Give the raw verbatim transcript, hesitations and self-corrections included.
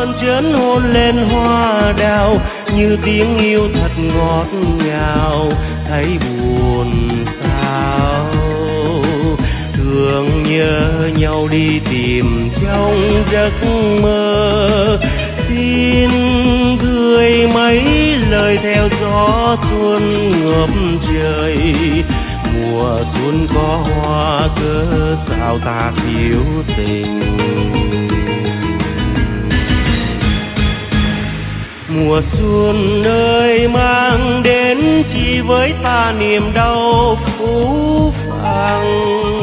mơn trớn hôn lên hoa đào, như tiếng yêu thật ngọt ngào, thấy buồn sao. Thương nhớ nhau đi tìm trong giấc mơ, xin gửi mấy lời theo gió xuân ngập trời. Mùa xuân có hoa cớ sao ta thiếu tình. Mùa xuân ơi mang đến chỉ với ta niềm đau phũ phàng.